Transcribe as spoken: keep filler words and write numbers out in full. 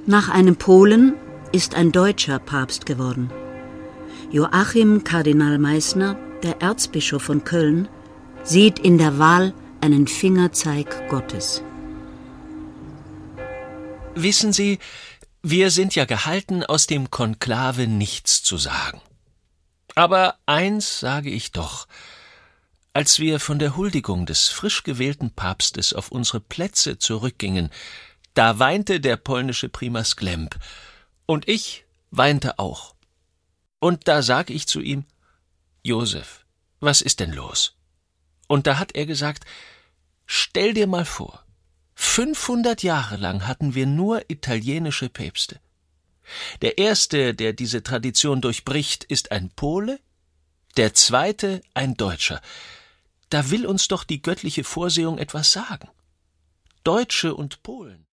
Nach einem Polen ist ein Deutscher Papst geworden. Joachim Kardinal Meissner, der Erzbischof von Köln, sieht in der Wahl einen Fingerzeig Gottes. Wissen Sie, wir sind ja gehalten, aus dem Konklave nichts zu sagen. Aber eins sage ich doch: Als wir von der Huldigung des frisch gewählten Papstes auf unsere Plätze zurückgingen, da weinte der polnische Primas Glemp, und ich weinte auch. Und da sag ich zu ihm: Josef, was ist denn los? Und da hat er gesagt: Stell dir mal vor, fünfhundert Jahre lang hatten wir nur italienische Päpste. Der erste, der diese Tradition durchbricht, ist ein Pole, der zweite ein Deutscher. Da will uns doch die göttliche Vorsehung etwas sagen. Deutsche und Polen.